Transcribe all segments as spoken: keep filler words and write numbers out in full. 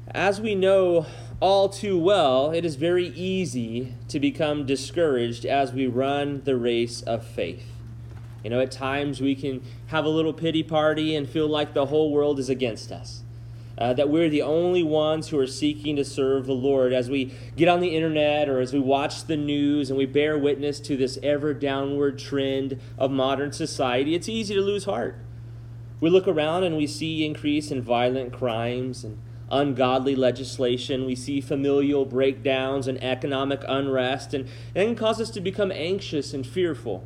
As we know all too well, it is very easy to become discouraged as we run the race of faith. You know, at times we can have a little pity party and feel like the whole world is against us. Uh, that we're the only ones who are seeking to serve the Lord. As we get on the internet or as we watch the news and we bear witness to this ever downward trend of modern society, it's easy to lose heart. We look around and we see increase in violent crimes and ungodly legislation. We see familial breakdowns and economic unrest, and it can cause us to become anxious and fearful.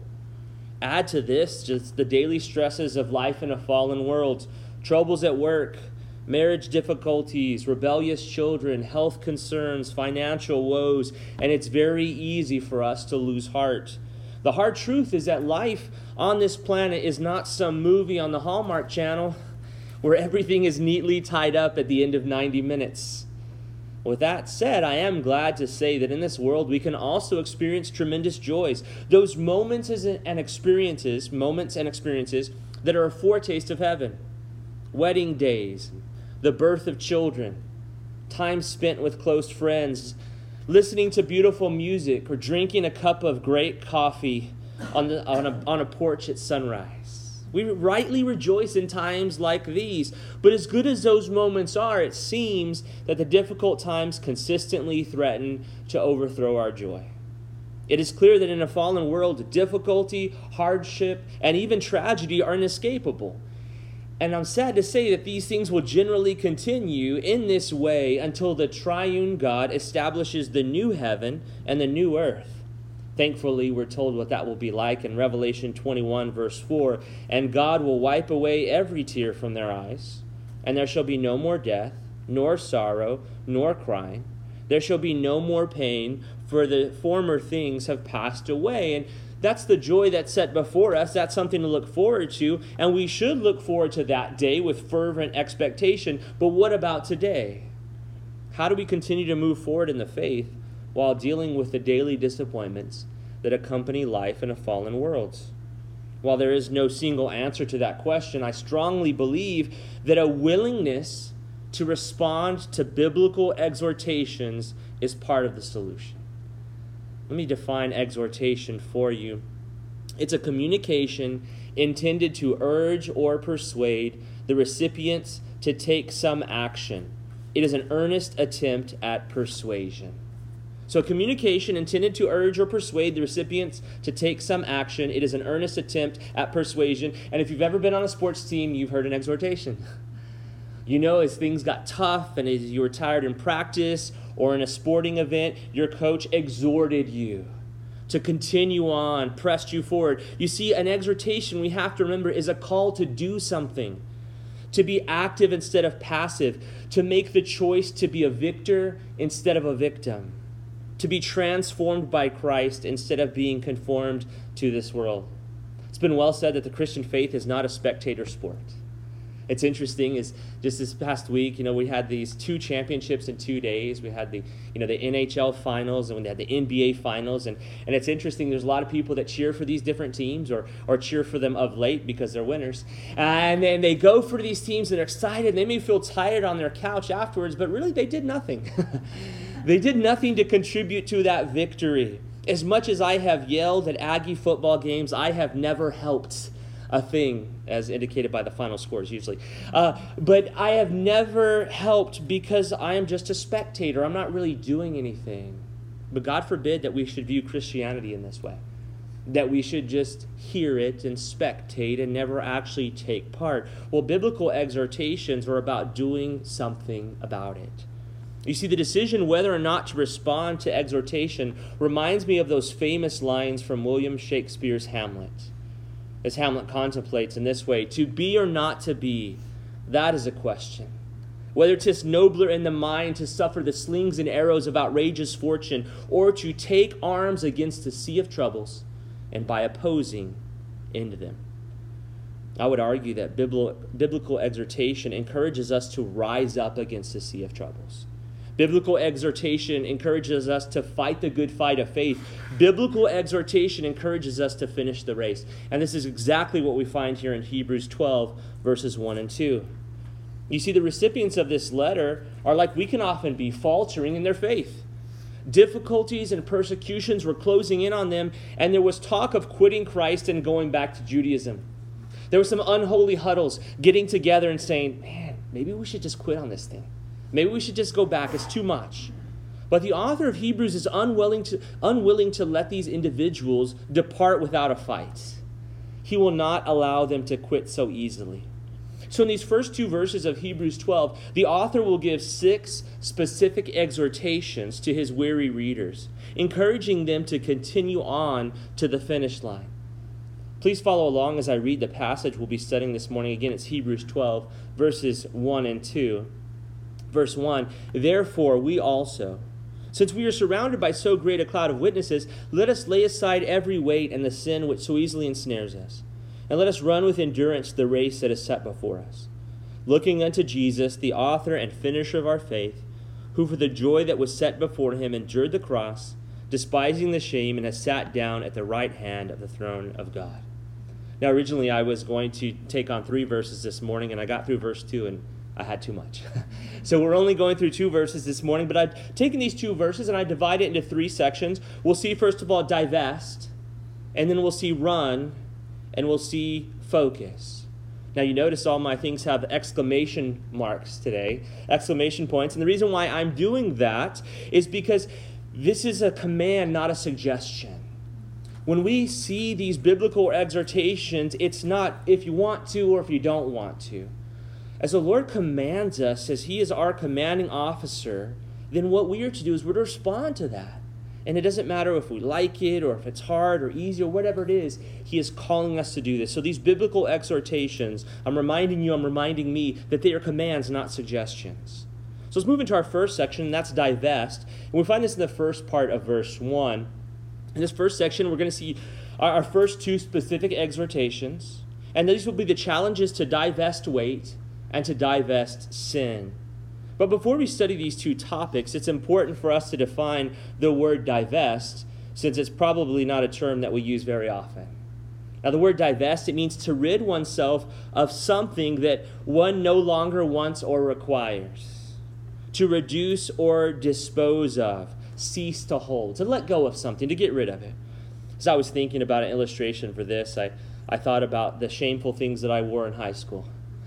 Add to this just the daily stresses of life in a fallen world, troubles at work, marriage difficulties, rebellious children, health concerns, financial woes, and it's very easy for us to lose heart. The hard truth is that life on this planet is not some movie on the Hallmark Channel where everything is neatly tied up at the end of ninety minutes. With that said, I am glad to say that in this world we can also experience tremendous joys. Those moments and experiences, moments and experiences that are a foretaste of heaven. Wedding days, the birth of children, time spent with close friends, listening to beautiful music, or drinking a cup of great coffee on, the, on, a, on a porch at sunrise. We rightly rejoice in times like these, but as good as those moments are, it seems that the difficult times consistently threaten to overthrow our joy. It is clear that in a fallen world, difficulty, hardship, and even tragedy are inescapable. And I'm sad to say that these things will generally continue in this way until the triune God establishes the new heaven and the new earth. Thankfully, we're told what that will be like in Revelation twenty-one, verse four. And God will wipe away every tear from their eyes, and there shall be no more death, nor sorrow, nor crying. There shall be no more pain, for the former things have passed away. And that's the joy that's set before us. That's something to look forward to, and we should look forward to that day with fervent expectation. But what about today? How do we continue to move forward in the faith while dealing with the daily disappointments that accompany life in a fallen world? While there is no single answer to that question, I strongly believe that a willingness to respond to biblical exhortations is part of the solution. Let me define exhortation for you. It's a communication intended to urge or persuade the recipients to take some action. It is an earnest attempt at persuasion. So communication intended to urge or persuade the recipients to take some action. It is an earnest attempt at persuasion. And if you've ever been on a sports team, you've heard an exhortation. You know, as things got tough and as you were tired in practice or in a sporting event, your coach exhorted you to continue on, pressed you forward. You see, an exhortation, we have to remember, is a call to do something, to be active instead of passive, to make the choice to be a victor instead of a victim, to be transformed by Christ instead of being conformed to this world. It's been well said that the Christian faith is not a spectator sport. It's interesting is just this past week, you know, we had these two championships in two days. We had the, you know, the N H L finals and we had the N B A finals. And, and it's interesting, there's a lot of people that cheer for these different teams or or cheer for them of late because they're winners. And then they go for these teams and they're excited. They may feel tired on their couch afterwards, but really they did nothing. They did nothing to contribute to that victory. As much as I have yelled at Aggie football games, I have never helped a thing, as indicated by the final scores usually. Uh, but I have never helped because I am just a spectator. I'm not really doing anything. But God forbid that we should view Christianity in this way, that we should just hear it and spectate and never actually take part. Well, biblical exhortations are about doing something about it. You see, the decision whether or not to respond to exhortation reminds me of those famous lines from William Shakespeare's Hamlet. As Hamlet contemplates in this way, to be or not to be, that is a question. Whether 'tis nobler in the mind to suffer the slings and arrows of outrageous fortune, or to take arms against a sea of troubles, and by opposing, end them. I would argue that biblical exhortation encourages us to rise up against a sea of troubles. Biblical exhortation encourages us to fight the good fight of faith. Biblical exhortation encourages us to finish the race. And this is exactly what we find here in Hebrews twelve, verses one and two. You see, the recipients of this letter are like we can often be, faltering in their faith. Difficulties and persecutions were closing in on them, and there was talk of quitting Christ and going back to Judaism. There were some unholy huddles getting together and saying, man, maybe we should just quit on this thing. Maybe we should just go back. It's too much. But the author of Hebrews is unwilling to, unwilling to let these individuals depart without a fight. He will not allow them to quit so easily. So in these first two verses of Hebrews twelve, the author will give six specific exhortations to his weary readers, encouraging them to continue on to the finish line. Please follow along as I read the passage we'll be studying this morning. Again, it's Hebrews twelve, verses one and two. Verse one, therefore we also, since we are surrounded by so great a cloud of witnesses, let us lay aside every weight and the sin which so easily ensnares us. And let us run with endurance the race that is set before us, looking unto Jesus, the author and finisher of our faith, who for the joy that was set before him endured the cross, despising the shame, and has sat down at the right hand of the throne of God. Now, originally I was going to take on three verses this morning, and I got through verse two, and I had too much. So we're only going through two verses this morning, but I've taken these two verses and I divide it into three sections. We'll see, first of all, divest, and then we'll see run, and we'll see focus. Now, you notice all my things have exclamation marks today, exclamation points. And the reason why I'm doing that is because this is a command, not a suggestion. When we see these biblical exhortations, it's not if you want to or if you don't want to. As the Lord commands us, as he is our commanding officer, then what we are to do is we're to respond to that. And it doesn't matter if we like it or if it's hard or easy or whatever it is, he is calling us to do this. So these biblical exhortations, I'm reminding you, I'm reminding me that they are commands, not suggestions. So let's move into our first section, and that's divest. And we find this in the first part of verse one. In this first section, we're going to see our, our first two specific exhortations. And these will be the challenges to divest weight and to divest sin. But before we study these two topics, it's important for us to define the word divest, since it's probably not a term that we use very often. Now, the word divest, it means to rid oneself of something that one no longer wants or requires. To reduce or dispose of, cease to hold, to let go of something, to get rid of it. As I was thinking about an illustration for this, I, I thought about the shameful things that I wore in high school.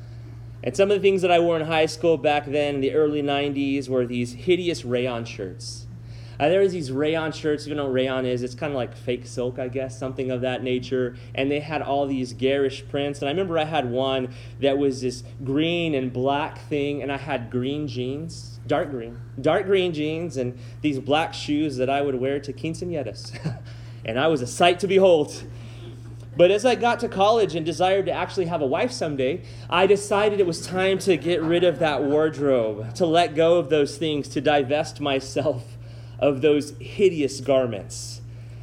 And some of the things that I wore in high school back then in the early nineties were these hideous rayon shirts. Uh, there was these rayon shirts. You know what rayon is? It's kind of like fake silk, I guess, something of that nature. And they had all these garish prints. And I remember I had one that was this green and black thing, and I had green jeans, dark green, dark green jeans, and these black shoes that I would wear to quinceañeras. And I was a sight to behold. But as I got to college and desired to actually have a wife someday, I decided it was time to get rid of that wardrobe, to let go of those things, to divest myself of those hideous garments.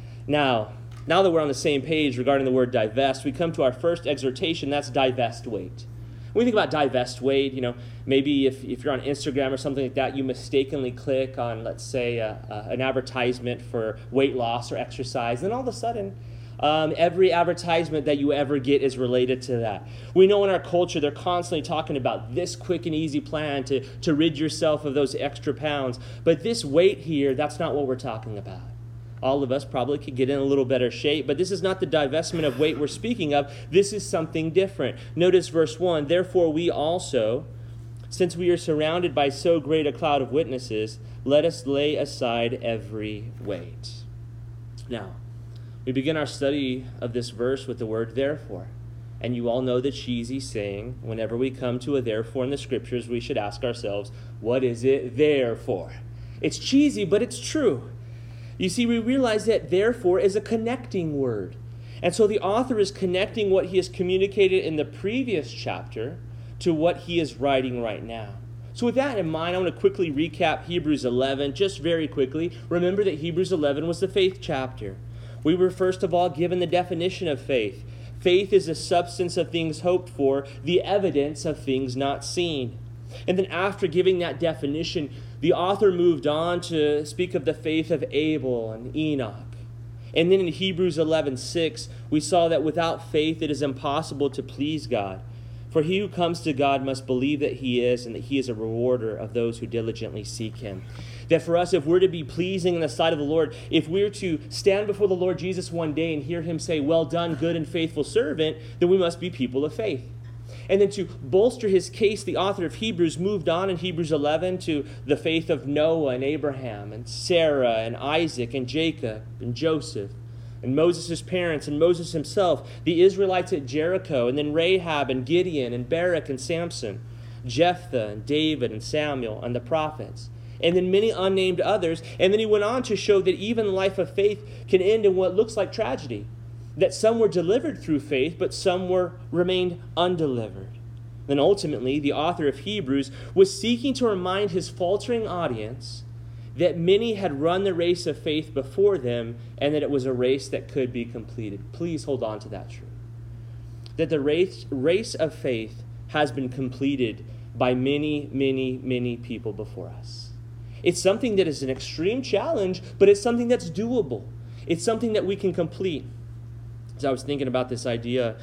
Now, now that we're on the same page regarding the word divest, we come to our first exhortation, that's divest weight. When we think about divest weight, you know, maybe if, if you're on Instagram or something like that, you mistakenly click on, let's say, uh, uh, an advertisement for weight loss or exercise, and then all of a sudden, Um, every advertisement that you ever get is related to that. We know in our culture they're constantly talking about this quick and easy plan to, to rid yourself of those extra pounds. But this weight here, that's not what we're talking about. All of us probably could get in a little better shape, but this is not the divestment of weight we're speaking of. This is something different. Notice verse one, therefore we also, since we are surrounded by so great a cloud of witnesses, let us lay aside every weight. Now, we begin our study of this verse with the word therefore. And you all know the cheesy saying, whenever we come to a therefore in the scriptures, we should ask ourselves, what is it there for? It's cheesy, but it's true. You see, we realize that therefore is a connecting word. And so the author is connecting what he has communicated in the previous chapter to what he is writing right now. So with that in mind, I want to quickly recap Hebrews eleven, just very quickly. Remember that Hebrews eleven was the faith chapter. We were first of all given the definition of faith. Faith is the substance of things hoped for, the evidence of things not seen. And then after giving that definition, the author moved on to speak of the faith of Abel and Enoch. And then in Hebrews eleven six, we saw that without faith it is impossible to please God. For he who comes to God must believe that he is, and that he is a rewarder of those who diligently seek him. That for us, if we're to be pleasing in the sight of the Lord, if we're to stand before the Lord Jesus one day and hear him say, "Well done, good and faithful servant," then we must be people of faith. And then to bolster his case, the author of Hebrews moved on in Hebrews eleven to the faith of Noah and Abraham and Sarah and Isaac and Jacob and Joseph and Moses' parents and Moses himself, the Israelites at Jericho, and then Rahab and Gideon and Barak and Samson, Jephthah and David and Samuel and the prophets, and then many unnamed others. And then he went on to show that even the life of faith can end in what looks like tragedy, that some were delivered through faith, but some were remained undelivered. Then ultimately, the author of Hebrews was seeking to remind his faltering audience that many had run the race of faith before them, and that it was a race that could be completed. Please hold on to that truth. That the race, race of faith has been completed by many, many, many people before us. It's something that is an extreme challenge, but it's something that's doable. It's something that we can complete. As I was thinking about this idea,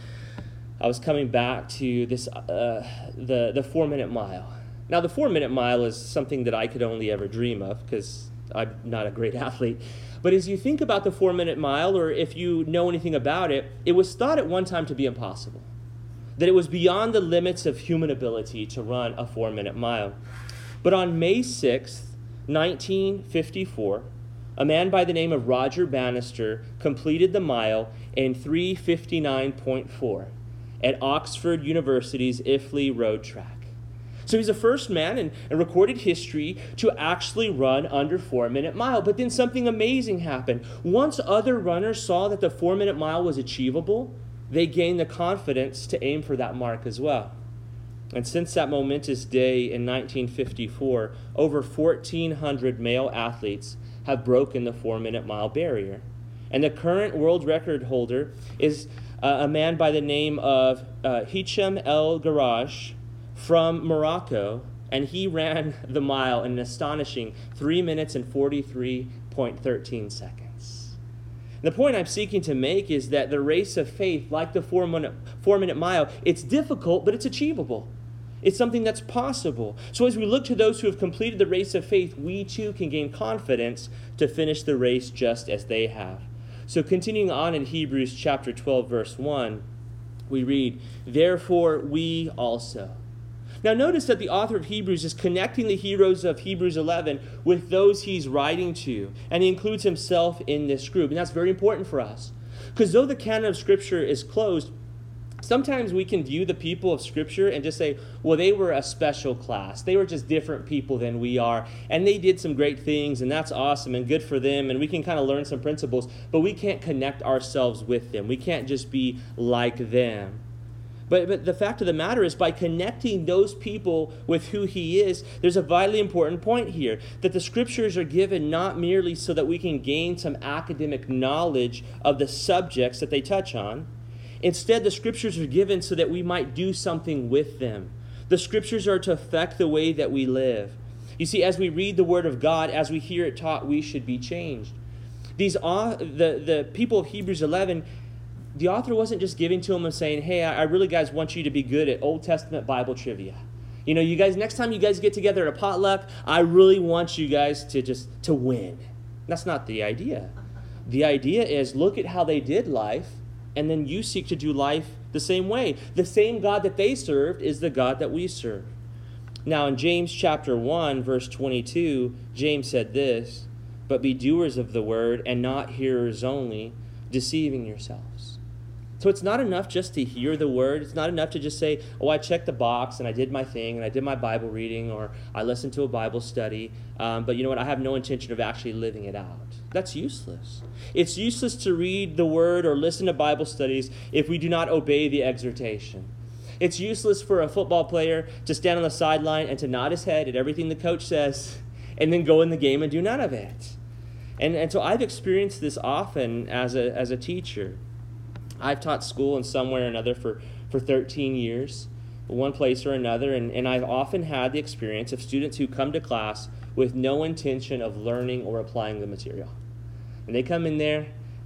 I was coming back to this uh, the, the four-minute mile. Now, the four-minute mile is something that I could only ever dream of because I'm not a great athlete. But as you think about the four-minute mile, or if you know anything about it, it was thought at one time to be impossible. That it was beyond the limits of human ability to run a four-minute mile. But on May sixth, nineteen fifty-four, a man by the name of Roger Bannister completed the mile in three fifty-nine point four at Oxford University's Iffley Road track. So he's the first man in, in recorded history to actually run under four-minute mile. But then something amazing happened. Once other runners saw that the four-minute mile was achievable, they gained the confidence to aim for that mark as well. And since that momentous day in nineteen fifty-four, over fourteen hundred male athletes have broken the four-minute mile barrier. And the current world record holder is uh, a man by the name of uh, Hicham El Garaj from Morocco, and he ran the mile in an astonishing three minutes and forty-three point one three seconds. The point I'm seeking to make is that the race of faith, like the four-minute, four-minute mile, it's difficult, but it's achievable. It's something that's possible. So as we look to those who have completed the race of faith, we too can gain confidence to finish the race just as they have. So continuing on in Hebrews chapter twelve, verse one, we read, "Therefore we also." Now notice that the author of Hebrews is connecting the heroes of Hebrews eleven with those he's writing to, and he includes himself in this group. And that's very important for us, because though the canon of Scripture is closed, sometimes we can view the people of Scripture and just say, well, they were a special class. They were just different people than we are, and they did some great things, and that's awesome and good for them, and we can kind of learn some principles, but we can't connect ourselves with them. We can't just be like them. But, but the fact of the matter is, by connecting those people with who he is, there's a vitally important point here, that the Scriptures are given not merely so that we can gain some academic knowledge of the subjects that they touch on. Instead, the Scriptures are given so that we might do something with them. The Scriptures are to affect the way that we live. You see, as we read the Word of God, as we hear it taught, we should be changed. These the, the people of Hebrews eleven, the author wasn't just giving to them and saying, hey, I really, guys, want you to be good at Old Testament Bible trivia. You know, you guys, next time you guys get together at a potluck, I really want you guys to just, to win. That's not the idea. The idea is, look at how they did life, and then you seek to do life the same way. The same God that they served is the God that we serve. Now, in James chapter one, verse twenty-two, James said this, "But be doers of the word, and not hearers only, deceiving yourselves." So it's not enough just to hear the word. It's not enough to just say, oh, I checked the box and I did my thing and I did my Bible reading or I listened to a Bible study. Um, but you know what? I have no intention of actually living it out. That's useless. It's useless to read the word or listen to Bible studies if we do not obey the exhortation. It's useless for a football player to stand on the sideline and to nod his head at everything the coach says and then go in the game and do none of it. And, and so I've experienced this often as a, as a teacher. I've taught school in some way or another for, for thirteen years, one place or another, and, and I've often had the experience of students who come to class with no intention of learning or applying the material. And they come in there,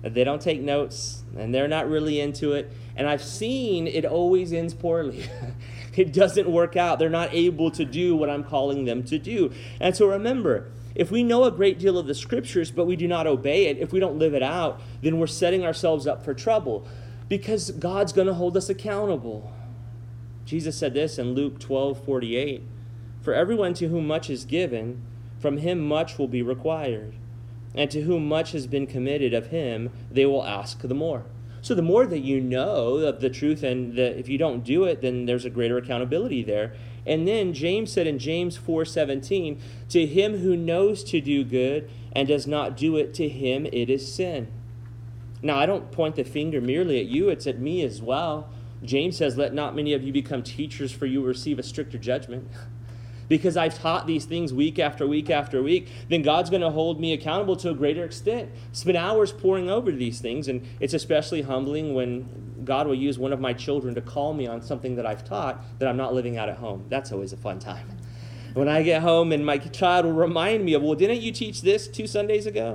They don't take notes, and they're not really into it. And I've seen it always ends poorly. It doesn't work out. They're not able to do what I'm calling them to do. And so remember, if we know a great deal of the scriptures, but we do not obey it, if we don't live it out, then we're setting ourselves up for trouble, because God's going to hold us accountable. Jesus said this in Luke twelve forty-eight, "For everyone to whom much is given, from him much will be required. And to whom much has been committed of him, they will ask the more." So the more that you know of the truth, and that if you don't do it, then there's a greater accountability there. And then James said in James four seventeen, "To him who knows to do good and does not do it, to him it is sin." Now, I don't point the finger merely at you, it's at me as well. James says, "Let not many of you become teachers, for you will receive a stricter judgment." Because I've taught these things week after week after week, then God's going to hold me accountable to a greater extent. Spend hours poring over these things, and it's especially humbling when God will use one of my children to call me on something that I've taught that I'm not living out at home. That's always a fun time. When I get home and my child will remind me of, "Well, didn't you teach this two Sundays ago?"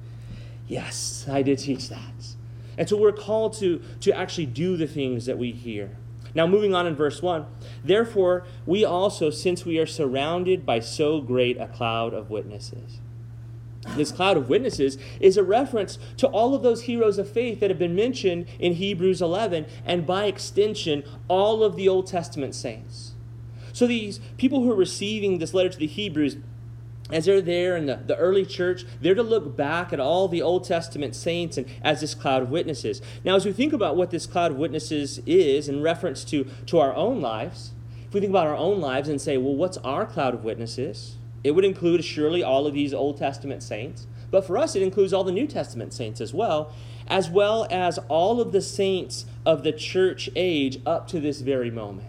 Yes, I did teach that. And so we're called to, to actually do the things that we hear. Now, moving on in verse one, "Therefore, we also, since we are surrounded by so great a cloud of witnesses." This cloud of witnesses is a reference to all of those heroes of faith that have been mentioned in Hebrews eleven, and by extension, all of the Old Testament saints. So these people who are receiving this letter to the Hebrews, as they're there in the, the early church, they're to look back at all the Old Testament saints and as this cloud of witnesses. Now, as we think about what this cloud of witnesses is in reference to, to our own lives, if we think about our own lives and say, well, what's our cloud of witnesses? It would include surely all of these Old Testament saints. But for us, it includes all the New Testament saints as well, as well as all of the saints of the church age up to this very moment.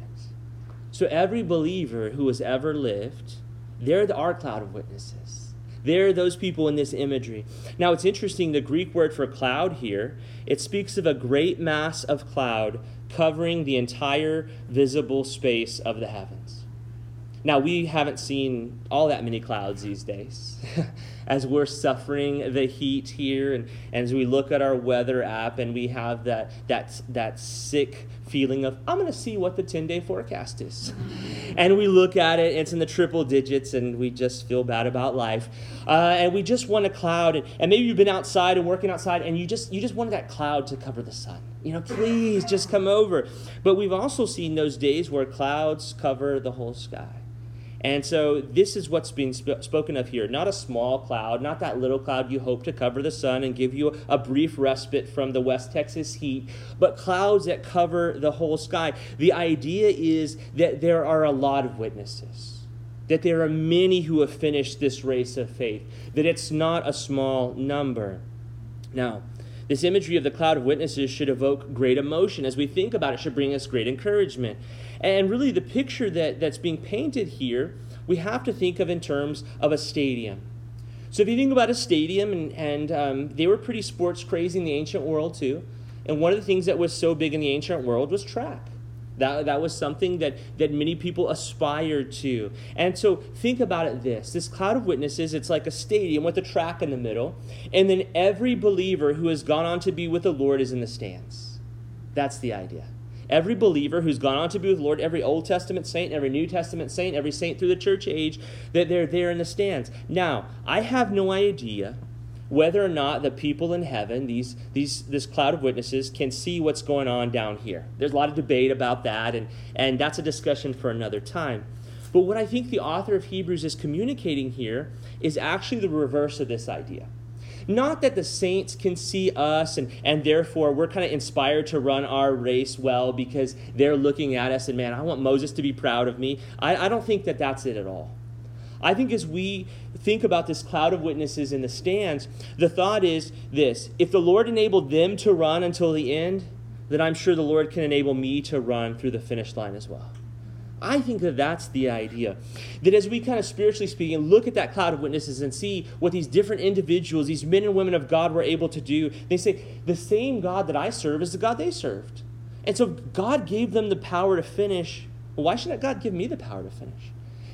So every believer who has ever lived, they're the, our cloud of witnesses. They're those people in this imagery. Now, it's interesting, the Greek word for cloud here, it speaks of a great mass of cloud covering the entire visible space of the heavens. Now, we haven't seen all that many clouds these days. As we're suffering the heat here, and, and as we look at our weather app and we have that that that sick feeling of, I'm going to see what the ten-day forecast is. And we look at it, it's in the triple digits, and we just feel bad about life. Uh, and we just want a cloud, and, and maybe you've been outside and working outside, and you just you just wanted that cloud to cover the sun. You know, please just come over. But we've also seen those days where clouds cover the whole sky. And so this is what's being sp- spoken of here. Not a small cloud, not that little cloud you hope to cover the sun and give you a brief respite from the West Texas heat, but clouds that cover the whole sky. The idea is that there are a lot of witnesses, that there are many who have finished this race of faith, that it's not a small number. Now, this imagery of the cloud of witnesses should evoke great emotion. As we think about it, it should bring us great encouragement. And really the picture that, that's being painted here, we have to think of in terms of a stadium. So if you think about a stadium, and, and um, they were pretty sports crazy in the ancient world too. And one of the things that was so big in the ancient world was track. That, that was something that, that many people aspired to. And so think about it this. This cloud of witnesses, it's like a stadium with a track in the middle. And then every believer who has gone on to be with the Lord is in the stands. That's the idea. Every believer who's gone on to be with the Lord, every Old Testament saint, every New Testament saint, every saint through the church age, that they're there in the stands. Now, I have no idea whether or not the people in heaven, these, these, this cloud of witnesses, can see what's going on down here. There's a lot of debate about that, and, and that's a discussion for another time. But what I think the author of Hebrews is communicating here is actually the reverse of this idea. Not that the saints can see us, and, and therefore we're kind of inspired to run our race well because they're looking at us and, man, I want Moses to be proud of me. I, I don't think that that's it at all. I think as we think about this cloud of witnesses in the stands, the thought is this: if the Lord enabled them to run until the end, then I'm sure the Lord can enable me to run through the finish line as well. I think that that's the idea. That as we kind of spiritually speaking look at that cloud of witnesses and see what these different individuals, these men and women of God were able to do, they say, the same God that I serve is the God they served. And so God gave them the power to finish. Well, why shouldn't God give me the power to finish?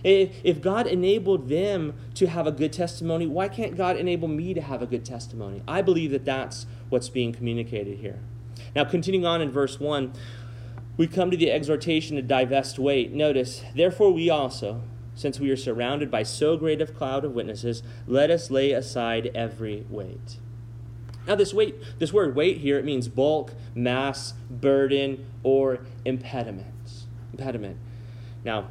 If, if God enabled them to have a good testimony, why can't God enable me to have a good testimony? I believe that that's what's being communicated here. Now, continuing on in verse one, we come to the exhortation to divest weight. Notice, therefore we also, since we are surrounded by so great a cloud of witnesses, let us lay aside every weight. Now this weight, this word weight here, it means bulk, mass, burden, or impediment. Impediment. Now,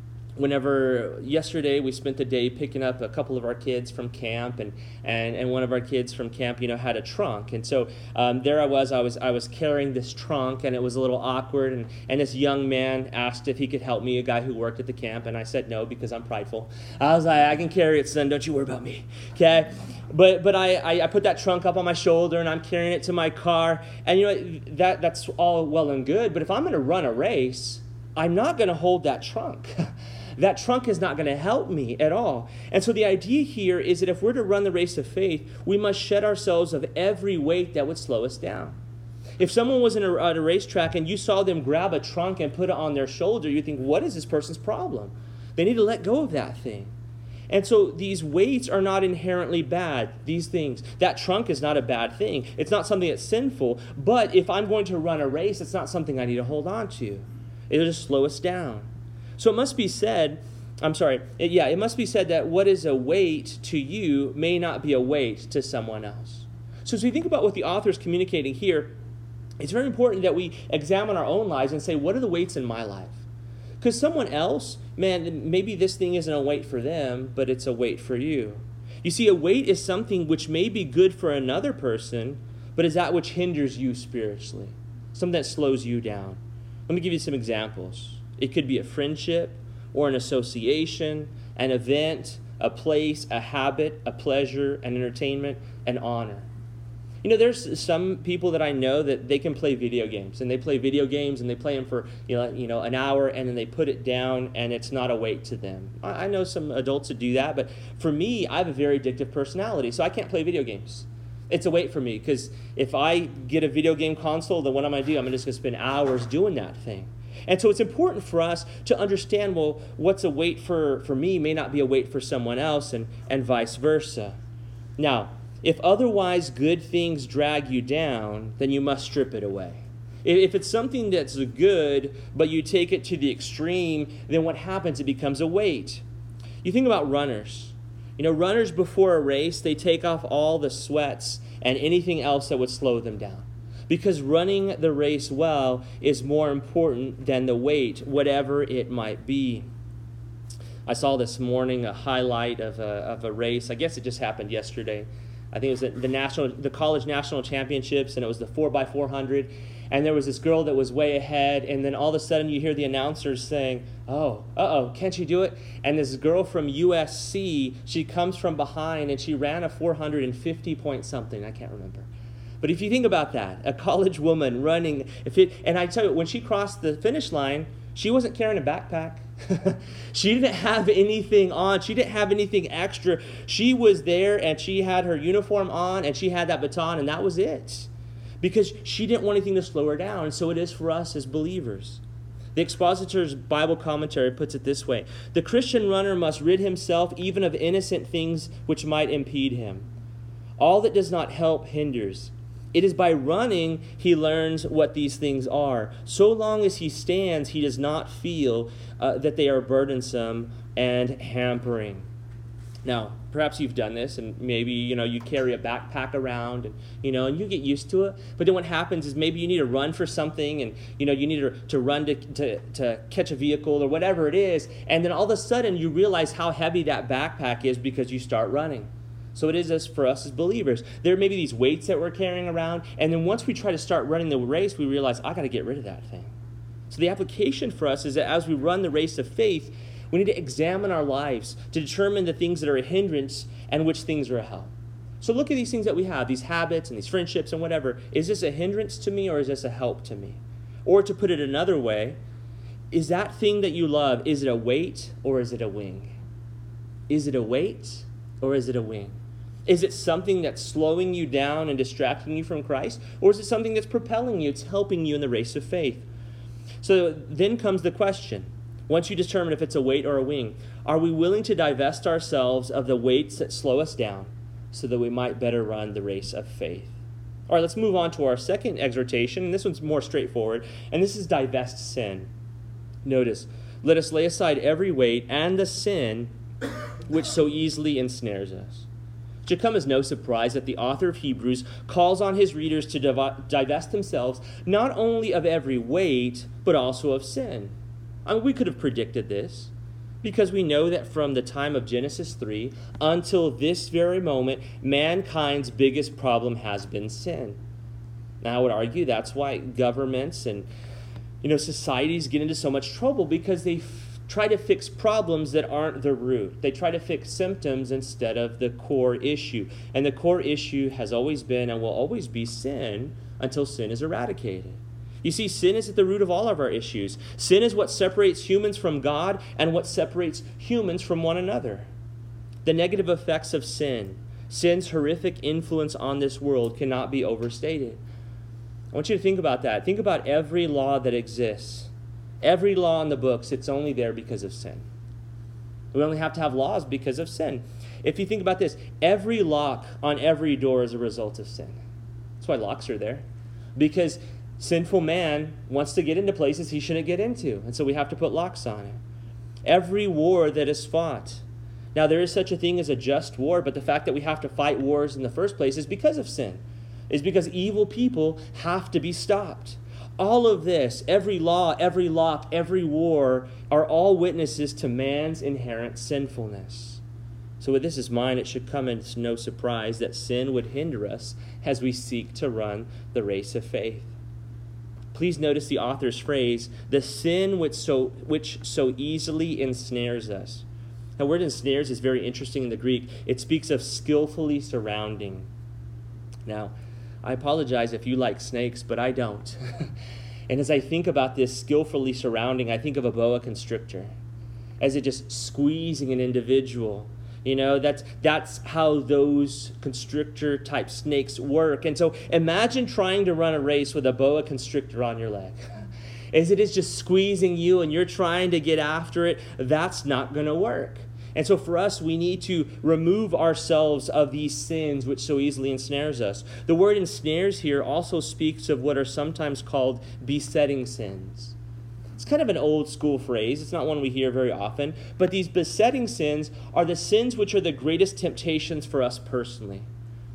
whenever yesterday we spent the day picking up a couple of our kids from camp, and and, and one of our kids from camp, you know, had a trunk, and so um, there I was, I was I was carrying this trunk, and it was a little awkward, and, and this young man asked if he could help me, a guy who worked at the camp, and I said no because I'm prideful. I was like, I can carry it, son, don't you worry about me, okay? But but I, I, I put that trunk up on my shoulder, and I'm carrying it to my car, and you know, that that's all well and good, but if I'm going to run a race, I'm not going to hold that trunk. That trunk is not going to help me at all. And so the idea here is that if we're to run the race of faith, we must shed ourselves of every weight that would slow us down. If someone was in a, at a racetrack and you saw them grab a trunk and put it on their shoulder, you think, what is this person's problem? They need to let go of that thing. And so these weights are not inherently bad, these things. That trunk is not a bad thing. It's not something that's sinful. But if I'm going to run a race, it's not something I need to hold on to. It'll just slow us down. So it must be said, I'm sorry, it, yeah, it must be said that what is a weight to you may not be a weight to someone else. So as we think about what the author is communicating here, it's very important that we examine our own lives and say, what are the weights in my life? Because someone else, man, maybe this thing isn't a weight for them, but it's a weight for you. You see, a weight is something which may be good for another person, but is that which hinders you spiritually, something that slows you down. Let me give you some examples. It could be a friendship or an association, an event, a place, a habit, a pleasure, an entertainment, an honor. You know, there's some people that I know that they can play video games, and they play video games and they play them for, you know, you know, an hour, and then they put it down and it's not a weight to them. I, I know some adults that do that, but for me, I have a very addictive personality, so I can't play video games. It's a weight for me because if I get a video game console, then what am I going to do? I'm just going to spend hours doing that thing. And so it's important for us to understand, well, what's a weight for, for me may not be a weight for someone else, and, and vice versa. Now, if otherwise good things drag you down, then you must strip it away. If it's something that's good, but you take it to the extreme, then what happens? It becomes a weight. You think about runners. You know, runners before a race, they take off all the sweats and anything else that would slow them down. Because running the race well is more important than the weight, whatever it might be. I saw this morning a highlight of a, of a race. I guess it just happened yesterday. I think it was the national, the college national championships, and it was the four by four hundred. And there was this girl that was way ahead, and then all of a sudden you hear the announcers saying, oh, uh-oh, can't you do it? And this girl from U S C, she comes from behind, and she ran a four hundred fifty point something. I can't remember. But if you think about that, a college woman running, if it, and I tell you, when she crossed the finish line, she wasn't carrying a backpack. She didn't have anything on. She didn't have anything extra. She was there, and she had her uniform on, and she had that baton, and that was it. Because she didn't want anything to slow her down. And so it is for us as believers. The Expositor's Bible Commentary puts it this way: the Christian runner must rid himself even of innocent things which might impede him. All that does not help hinders. It is by running he learns what these things are. So long as he stands, he does not feel uh, that they are burdensome and hampering. Now, perhaps you've done this, and maybe, you know, you carry a backpack around, and, you know, and you get used to it. But then what happens is maybe you need to run for something, and, you know, you need to, to run to, to, to catch a vehicle or whatever it is. And then all of a sudden you realize how heavy that backpack is because you start running. So it is as for us as believers. There may be these weights that we're carrying around, and then once we try to start running the race, we realize, I got to get rid of that thing. So the application for us is that as we run the race of faith, we need to examine our lives to determine the things that are a hindrance and which things are a help. So look at these things that we have, these habits and these friendships and whatever. Is this a hindrance to me, or is this a help to me? Or to put it another way, is that thing that you love, is it a weight or is it a wing? Is it a weight or is it a wing? Is it something that's slowing you down and distracting you from Christ? Or is it something that's propelling you, it's helping you in the race of faith? So then comes the question. Once you determine if it's a weight or a wing, Are we willing to divest ourselves of the weights that slow us down so that we might better run the race of faith? All right, let's move on to our second exhortation, and this one's more straightforward, and this is divest sin. Notice, let us lay aside every weight and the sin which so easily ensnares us. It should come as no surprise that the author of Hebrews calls on his readers to div- divest themselves not only of every weight, but also of sin. I mean, we could have predicted this, because we know that from the time of Genesis three until this very moment, mankind's biggest problem has been sin. Now, I would argue that's why governments and you know societies get into so much trouble, because they f- try to fix problems that aren't the root. They try to fix symptoms instead of the core issue. And the core issue has always been and will always be sin until sin is eradicated. You see, sin is at the root of all of our issues. Sin is what separates humans from God and what separates humans from one another. The negative effects of sin, sin's horrific influence on this world, cannot be overstated. I want you to think about that. Think about every law that exists. Every law in the books, it's only there because of sin. We only have to have laws because of sin. If you think about this, every lock on every door is a result of sin. That's why locks are there. Because sinful man wants to get into places he shouldn't get into, and so we have to put locks on it. Every war that is fought. Now, there is such a thing as a just war, but the fact that we have to fight wars in the first place is because of sin. Is because evil people have to be stopped. All of this, every law, every lock, every war, are all witnesses to man's inherent sinfulness. So with this in mind, it should come as no surprise that sin would hinder us as we seek to run the race of faith. Please notice the author's phrase, the sin which so, which so easily ensnares us. The word ensnares is very interesting in the Greek. It speaks of skillfully surrounding. Now, I apologize if you like snakes, but I don't. And as I think about this skillfully surrounding, I think of a boa constrictor, as it just squeezing an individual. You know, that's that's how those constrictor-type snakes work. And so imagine trying to run a race with a boa constrictor on your leg. As it is just squeezing you and you're trying to get after it, that's not going to work. And so for us, we need to remove ourselves of these sins which so easily ensnares us. The word ensnares here also speaks of what are sometimes called besetting sins. It's kind of an old school phrase. It's not one we hear very often. But these besetting sins are the sins which are the greatest temptations for us personally.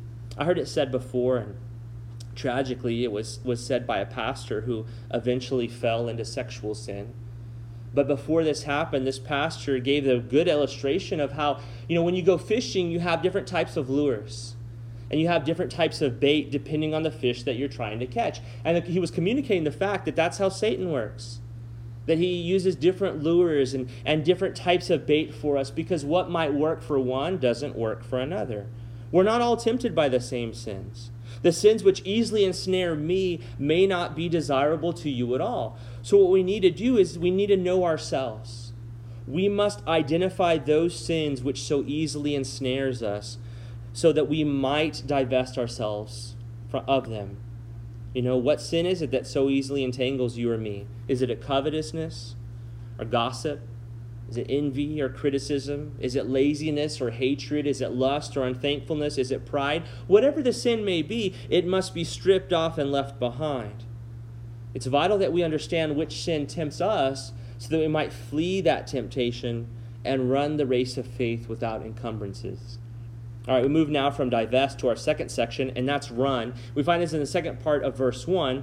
I heard it said before, and tragically it was, was said by a pastor who eventually fell into sexual sin. But before this happened, this pastor gave a good illustration of how, you know, when you go fishing, you have different types of lures. And you have different types of bait depending on the fish that you're trying to catch. And he was communicating the fact that that's how Satan works. That he uses different lures and, and different types of bait for us, because what might work for one doesn't work for another. We're not all tempted by the same sins. The sins which easily ensnare me may not be desirable to you at all. So what we need to do is we need to know ourselves. We must identify those sins which so easily ensnares us so that we might divest ourselves of them. You know, what sin is it that so easily entangles you or me? Is it a covetousness or gossip? Is it envy or criticism? Is it laziness or hatred? Is it lust or unthankfulness? Is it pride? Whatever the sin may be, it must be stripped off and left behind. It's vital that we understand which sin tempts us so that we might flee that temptation and run the race of faith without encumbrances. All right, we move now from divest to our second section, and that's run. We find this in the second part of verse one.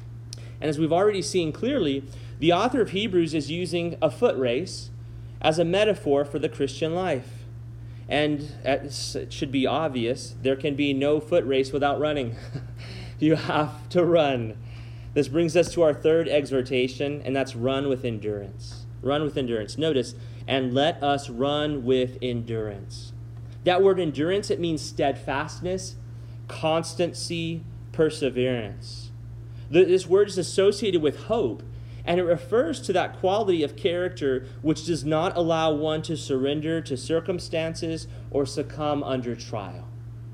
And as we've already seen clearly, the author of Hebrews is using a foot race as a metaphor for the Christian life. And it should be obvious, there can be no foot race without running. You have to run. This brings us to our third exhortation, and that's run with endurance. Run with endurance. Notice, and let us run with endurance. That word endurance, it means steadfastness, constancy, perseverance. This word is associated with hope, and it refers to that quality of character which does not allow one to surrender to circumstances or succumb under trial.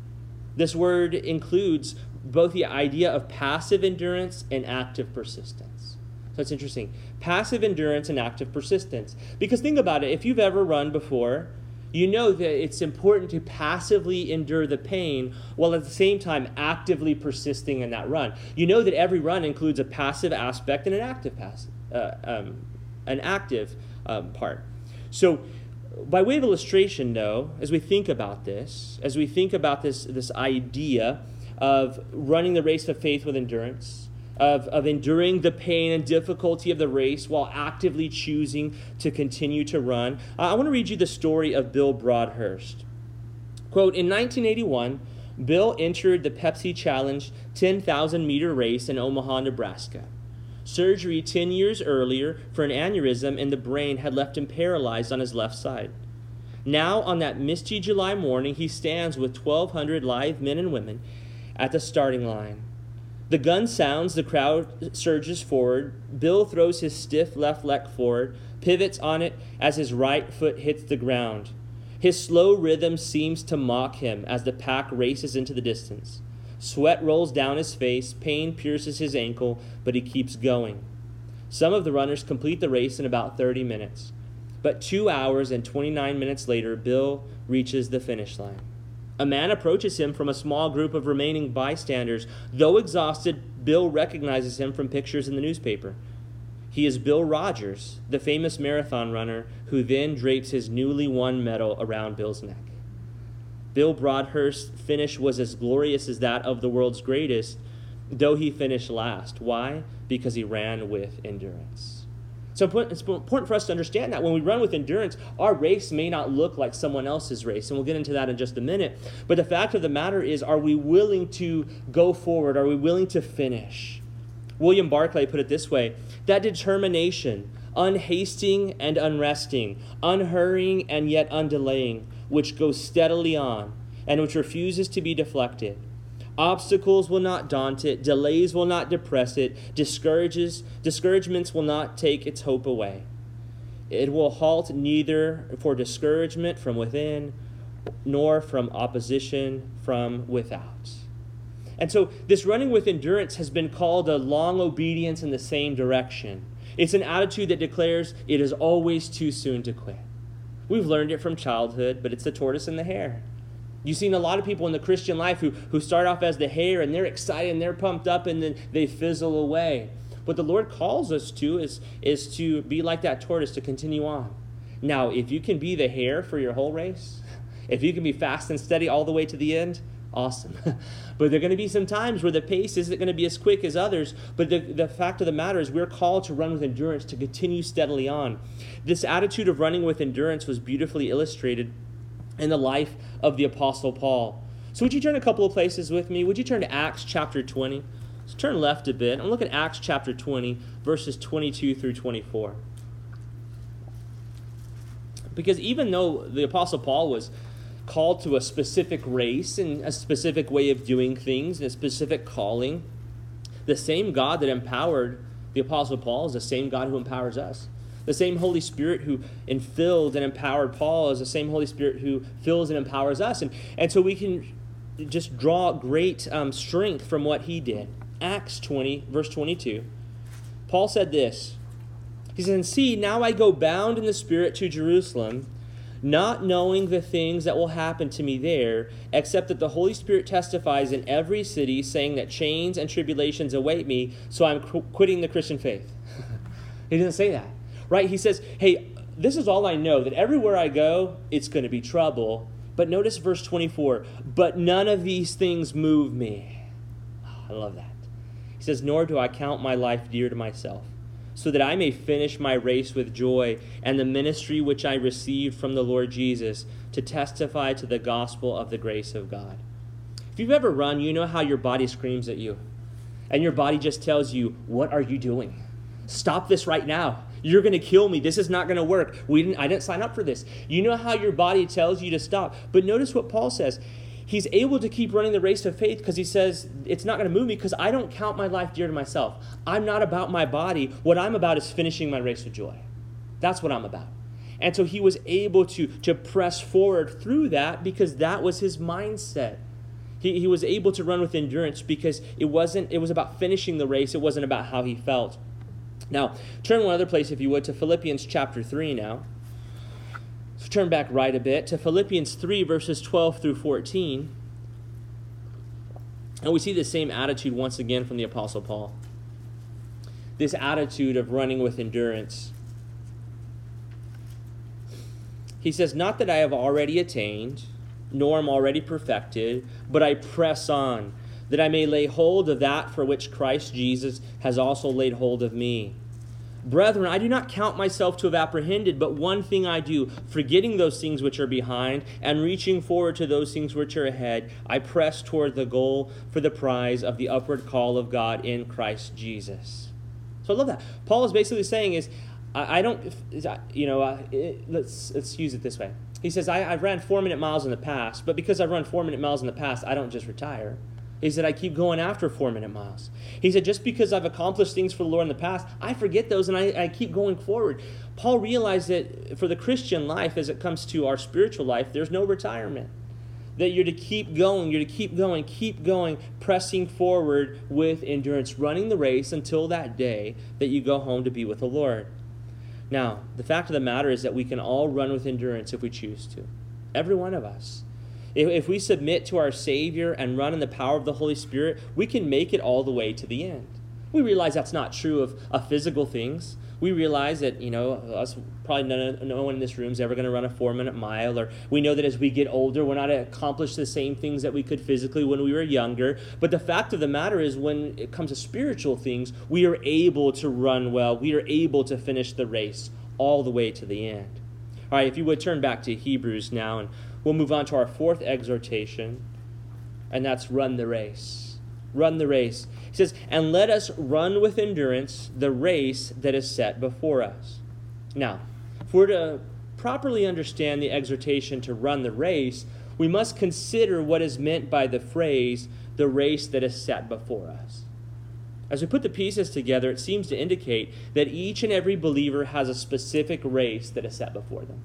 This word includes both the idea of passive endurance and active persistence. So it's interesting. Passive endurance and active persistence. Because think about it, if you've ever run before, you know that it's important to passively endure the pain while at the same time actively persisting in that run. You know that every run includes a passive aspect and an active passive, uh, um, an active um, part. So by way of illustration, though, as we think about this, as we think about this, this idea of running the race of faith with endurance, Of, of enduring the pain and difficulty of the race while actively choosing to continue to run, uh, I want to read you the story of Bill Broadhurst. Quote, in nineteen eighty-one, Bill entered the Pepsi Challenge ten thousand meter race in Omaha, Nebraska. Surgery ten years earlier for an aneurysm in the brain had left him paralyzed on his left side. Now, on that misty July morning, he stands with twelve hundred live men and women at the starting line. The gun sounds, the crowd surges forward. Bill throws his stiff left leg forward, pivots on it as his right foot hits the ground. His slow rhythm seems to mock him as the pack races into the distance. Sweat rolls down his face, pain pierces his ankle, but he keeps going. Some of the runners complete the race in about thirty minutes. But two hours and twenty-nine minutes later, Bill reaches the finish line. A man approaches him from a small group of remaining bystanders. Though exhausted, Bill recognizes him from pictures in the newspaper. He is Bill Rogers, the famous marathon runner who then drapes his newly won medal around Bill's neck. Bill Broadhurst's finish was as glorious as that of the world's greatest, though he finished last. Why? Because he ran with endurance. So it's important for us to understand that when we run with endurance, our race may not look like someone else's race, and we'll get into that in just a minute. But the fact of the matter is, are we willing to go forward? Are we willing to finish? William Barclay put it this way, that determination, unhasting and unresting, unhurrying and yet undelaying, which goes steadily on and which refuses to be deflected. Obstacles will not daunt it, delays will not depress it, discourages, discouragements will not take its hope away. It will halt neither for discouragement from within, nor from opposition from without. And so this running with endurance has been called a long obedience in the same direction. It's an attitude that declares it is always too soon to quit. We've learned it from childhood, but it's the tortoise and the hare. You've seen a lot of people in the Christian life who, who start off as the hare, and they're excited and they're pumped up, and then they fizzle away. What the Lord calls us to is, is to be like that tortoise, to continue on. Now, if you can be the hare for your whole race, if you can be fast and steady all the way to the end, awesome. But there are going to be some times where the pace isn't going to be as quick as others. But the, the fact of the matter is we're called to run with endurance, to continue steadily on. This attitude of running with endurance was beautifully illustrated in the life of the Apostle Paul. So would you turn a couple of places with me? Would you turn to Acts chapter twenty? Let's turn left a bit and look at Acts chapter twenty, verses twenty-two through twenty-four. Because even though the Apostle Paul was called to a specific race and a specific way of doing things and a specific calling, the same God that empowered the Apostle Paul is the same God who empowers us. The same Holy Spirit who infilled and empowered Paul is the same Holy Spirit who fills and empowers us. And, and so we can just draw great um, strength from what he did. Acts twenty, verse twenty-two. Paul said this. He said, "And see, now I go bound in the Spirit to Jerusalem, not knowing the things that will happen to me there, except that the Holy Spirit testifies in every city, saying that chains and tribulations await me, so I'm qu- quitting the Christian faith." He didn't say that. Right? He says, hey, this is all I know, that everywhere I go, it's going to be trouble. But notice verse twenty-four, but none of these things move me. Oh, I love that. He says, nor do I count my life dear to myself, so that I may finish my race with joy and the ministry which I received from the Lord Jesus to testify to the gospel of the grace of God. If you've ever run, you know how your body screams at you. And your body just tells you, what are you doing? Stop this right now. You're going to kill me. This is not going to work. We didn't, I didn't sign up for this. You know how your body tells you to stop. But notice what Paul says. He's able to keep running the race of faith because he says, it's not going to move me because I don't count my life dear to myself. I'm not about my body. What I'm about is finishing my race with joy. That's what I'm about. And so he was able to, to press forward through that because that was his mindset. He, he was able to run with endurance because it wasn't, it was about finishing the race. It wasn't about how he felt. Now, turn one other place, if you would, to Philippians chapter three now. So turn back right a bit to Philippians three, verses twelve through fourteen. And we see the same attitude once again from the Apostle Paul. This attitude of running with endurance. He says, "Not that I have already attained, nor am already perfected, but I press on, that I may lay hold of that for which Christ Jesus has also laid hold of me. Brethren, I do not count myself to have apprehended, but one thing I do, forgetting those things which are behind, and reaching forward to those things which are ahead, I press toward the goal for the prize of the upward call of God in Christ Jesus." So I love that. Paul is basically saying is, I, I don't, you know, uh, it, let's let's use it this way. He says, I, I've ran four-minute miles in the past, but because I've run four-minute miles in the past, I don't just retire. He said, I keep going after four-minute miles. He said, just because I've accomplished things for the Lord in the past, I forget those and I, I keep going forward. Paul realized that for the Christian life, as it comes to our spiritual life, there's no retirement. That you're to keep going, you're to keep going, keep going, pressing forward with endurance, running the race until that day that you go home to be with the Lord. Now, the fact of the matter is that we can all run with endurance if we choose to. Every one of us. If, if we submit to our Savior and run in the power of the Holy Spirit, we can make it all the way to the end. We realize that's not true of, of physical things. We realize that, you know, us probably none, no one in this room is ever going to run a four-minute mile, or we know that as we get older, we're not to accomplish the same things that we could physically when we were younger. But the fact of the matter is, when it comes to spiritual things, we are able to run well. We are able to finish the race all the way to the end. All right, if you would turn back to Hebrews now, and we'll move on to our fourth exhortation, and that's run the race. Run the race. He says, and let us run with endurance the race that is set before us. Now, if we're to properly understand the exhortation to run the race, we must consider what is meant by the phrase, the race that is set before us. As we put the pieces together, it seems to indicate that each and every believer has a specific race that is set before them,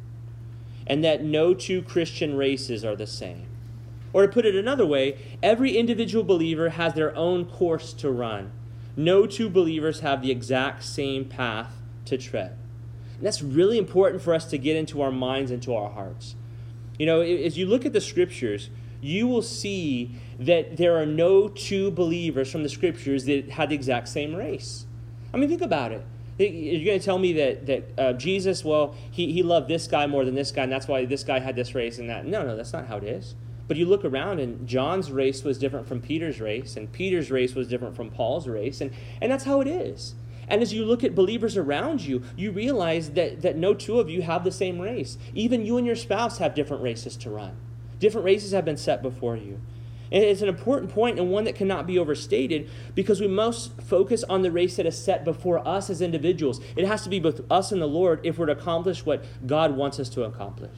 and that no two Christian races are the same. Or to put it another way, every individual believer has their own course to run. No two believers have the exact same path to tread. And that's really important for us to get into our minds and to our hearts. You know, as you look at the Scriptures, you will see that there are no two believers from the Scriptures that had the exact same race. I mean, think about it. You're going to tell me that, that uh, Jesus, well, he, he loved this guy more than this guy, and that's why this guy had this race and that. No, no, that's not how it is. But you look around, and John's race was different from Peter's race, and Peter's race was different from Paul's race, and, and that's how it is. And as you look at believers around you, you realize that, that no two of you have the same race. Even you and your spouse have different races to run. Different races have been set before you. And it's an important point, and one that cannot be overstated, because we must focus on the race that is set before us as individuals. It has to be both us and the Lord if we're to accomplish what God wants us to accomplish.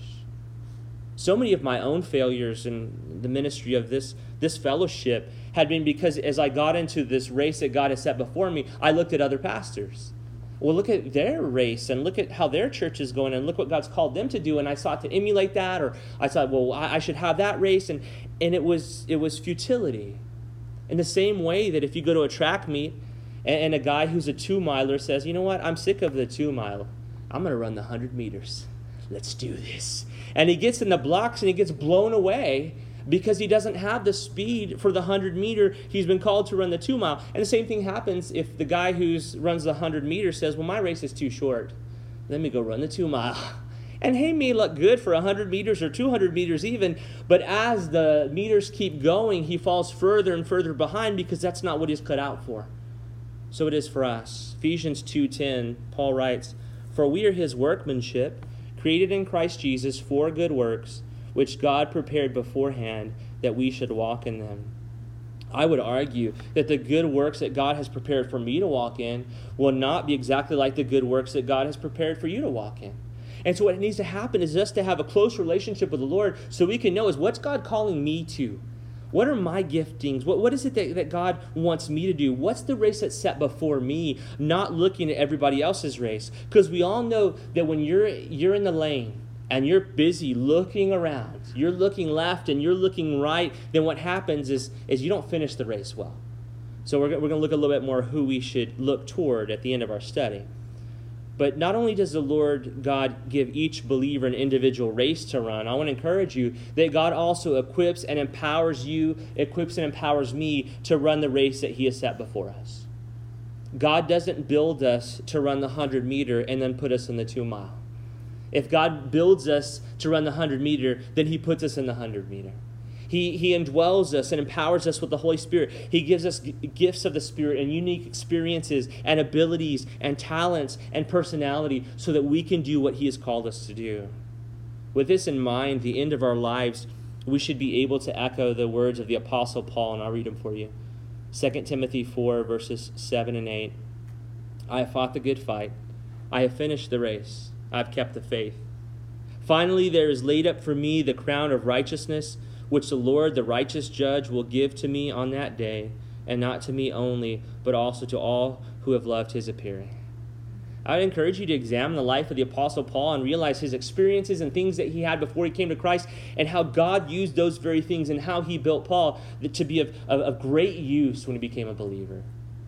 So many of my own failures in the ministry of this, this fellowship had been because as I got into this race that God has set before me, I looked at other pastors. Well, look at their race and look at how their church is going and look what God's called them to do. And I sought to emulate that, or I thought, well, I, I should have that race. And, and it was it was futility. In the same way that if you go to a track meet and, and a guy who's a two-miler says, you know what, I'm sick of the two-mile. I'm going to run the one hundred meters. Let's do this. And he gets in the blocks and he gets blown away because he doesn't have the speed for the one hundred meter. He's been called to run the two mile. And the same thing happens if the guy who runs the one hundred meter says, well, my race is too short. Let me go run the two mile. And he may look good for one hundred meters or two hundred meters even, but as the meters keep going, he falls further and further behind because that's not what he's cut out for. So it is for us. Ephesians two ten, Paul writes, for we are his workmanship, created in Christ Jesus for good works, which God prepared beforehand that we should walk in them. I would argue that the good works that God has prepared for me to walk in will not be exactly like the good works that God has prepared for you to walk in. And so what needs to happen is just to have a close relationship with the Lord so we can know is what's God calling me to? What are my giftings? What, what is it that, that God wants me to do? What's the race that's set before me? Not looking at everybody else's race. Because we all know that when you're you're in the lane and you're busy looking around, you're looking left and you're looking right, then what happens is, is you don't finish the race well. So we're, we're going to look a little bit more who we should look toward at the end of our study. But not only does the Lord God give each believer an individual race to run, I want to encourage you that God also equips and empowers you, equips and empowers me to run the race that he has set before us. God doesn't build us to run the one hundred meter and then put us in the two mile. If God builds us to run the one hundred meter, then he puts us in the one hundred meter. He, he indwells us and empowers us with the Holy Spirit. He gives us g- gifts of the Spirit and unique experiences and abilities and talents and personality so that we can do what he has called us to do. With this in mind, the end of our lives, we should be able to echo the words of the Apostle Paul, and I'll read them for you. Second Timothy four, verses seven and eight. I have fought the good fight. I have finished the race. I have kept the faith. Finally, there is laid up for me the crown of righteousness, which the Lord, the righteous judge, will give to me on that day, and not to me only, but also to all who have loved his appearing. I would encourage you to examine the life of the Apostle Paul and realize his experiences and things that he had before he came to Christ, and how God used those very things and how he built Paul to be of, of, of great use when he became a believer.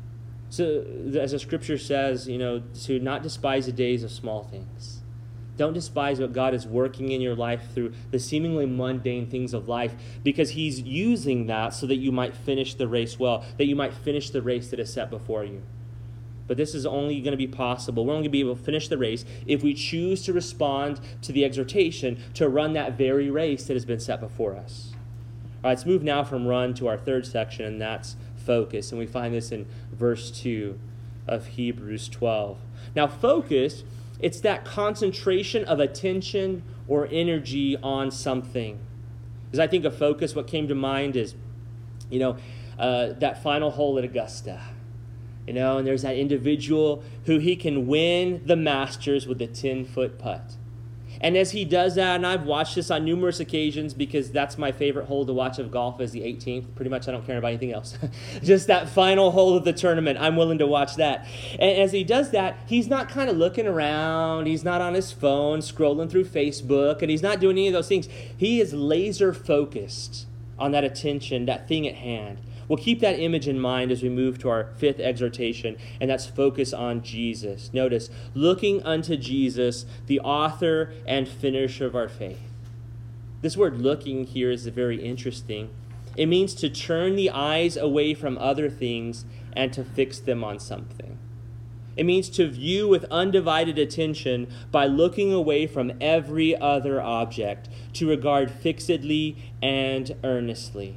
So, as the scripture says, you know, to not despise the days of small things. Don't despise what God is working in your life through the seemingly mundane things of life, because he's using that so that you might finish the race well, that you might finish the race that is set before you. But this is only going to be possible. We're only going to be able to finish the race if we choose to respond to the exhortation to run that very race that has been set before us. All right, let's move now from run to our third section, and that's focus. And we find this in verse two of Hebrews twelve. Now, focus, it's that concentration of attention or energy on something. As I think of focus, what came to mind is, you know, uh, that final hole at Augusta. You know, and there's that individual who he can win the Masters with a ten-foot putt. And as he does that, and I've watched this on numerous occasions because that's my favorite hole to watch of golf is the eighteenth. Pretty much I don't care about anything else. Just that final hole of the tournament. I'm willing to watch that. And as he does that, he's not kind of looking around. He's not on his phone scrolling through Facebook, and he's not doing any of those things. He is laser focused on that attention, that thing at hand. We'll keep that image in mind as we move to our fifth exhortation, and that's focus on Jesus. Notice, looking unto Jesus, the author and finisher of our faith. This word looking here is very interesting. It means to turn the eyes away from other things and to fix them on something. It means to view with undivided attention by looking away from every other object, to regard fixedly and earnestly.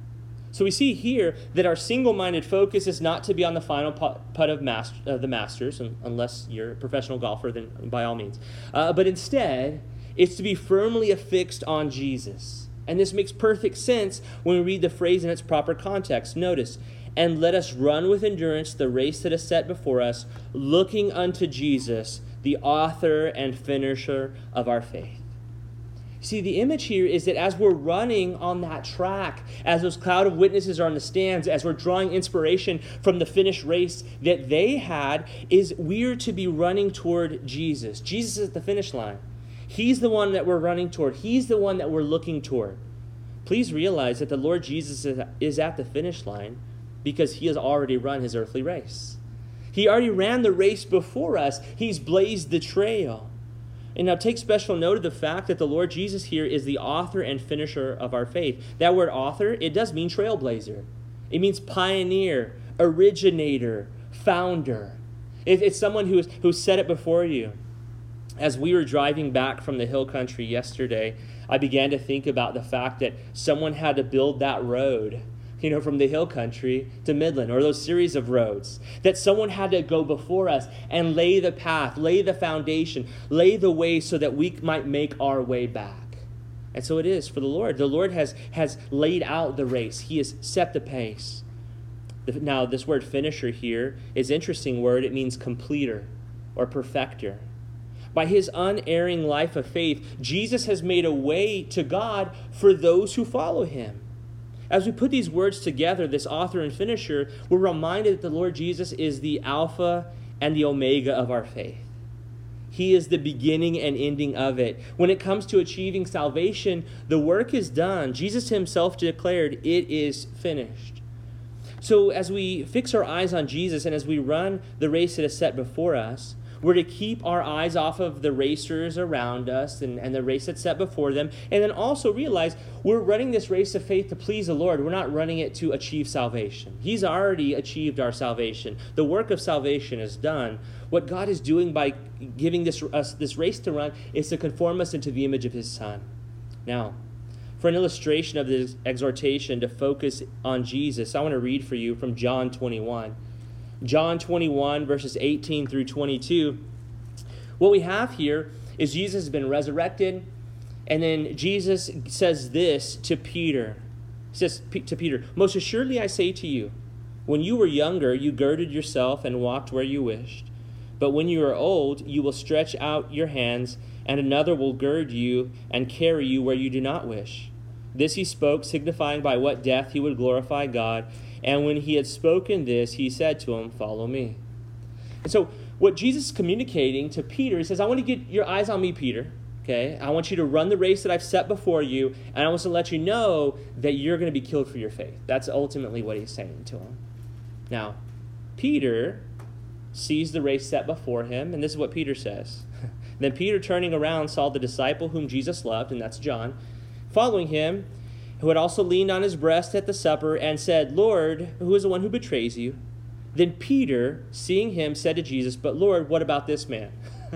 So we see here that our single-minded focus is not to be on the final putt of master, uh, the Masters, unless you're a professional golfer, then by all means. Uh, but instead, it's to be firmly affixed on Jesus. And this makes perfect sense when we read the phrase in its proper context. Notice, and let us run with endurance the race that is set before us, looking unto Jesus, the author and finisher of our faith. See, the image here is that as we're running on that track, as those cloud of witnesses are on the stands, as we're drawing inspiration from the finished race that they had, is we're to be running toward Jesus. Jesus is at the finish line. He's the one that we're running toward. He's the one that we're looking toward. Please realize that the Lord Jesus is at the finish line because he has already run his earthly race. He already ran the race before us. He's blazed the trail. And now take special note of the fact that the Lord Jesus here is the author and finisher of our faith. That word author, it does mean trailblazer. It means pioneer, originator, founder. It, it's someone who, is, who set it before you. As we were driving back from the hill country yesterday, I began to think about the fact that someone had to build that road, you know, from the hill country to Midland, or those series of roads, that someone had to go before us and lay the path, lay the foundation, lay the way so that we might make our way back. And so it is for the Lord. The Lord has, has laid out the race. He has set the pace. Now, this word finisher here is an interesting word. It means completer or perfecter. By his unerring life of faith, Jesus has made a way to God for those who follow him. As we put these words together, this author and finisher, we're reminded that the Lord Jesus is the Alpha and the Omega of our faith. He is the beginning and ending of it. When it comes to achieving salvation, the work is done. Jesus himself declared, "It is finished." So as we fix our eyes on Jesus and as we run the race that is set before us, we're to keep our eyes off of the racers around us and, and the race that's set before them. And then also realize we're running this race of faith to please the Lord. We're not running it to achieve salvation. He's already achieved our salvation. The work of salvation is done. What God is doing by giving this, us this race to run is to conform us into the image of his Son. Now, for an illustration of this exhortation to focus on Jesus, I want to read for you from John twenty-one. John twenty-one, verses eighteen through twenty-two. What we have here is Jesus has been resurrected, and then Jesus says this to Peter. He says to Peter, "Most assuredly I say to you, when you were younger, you girded yourself and walked where you wished. But when you are old, you will stretch out your hands, and another will gird you and carry you where you do not wish." This he spoke, signifying by what death he would glorify God. And when he had spoken this, he said to him, "Follow me." And so what Jesus is communicating to Peter, he says, I want to get your eyes on me, Peter. Okay? I want you to run the race that I've set before you, and I want to let you know that you're going to be killed for your faith. That's ultimately what he's saying to him. Now, Peter sees the race set before him, and this is what Peter says. Then Peter, turning around, saw the disciple whom Jesus loved, and that's John, following him, who had also leaned on his breast at the supper, and said, "Lord, who is the one who betrays you?" Then Peter, seeing him, said to Jesus, "But Lord, what about this man?"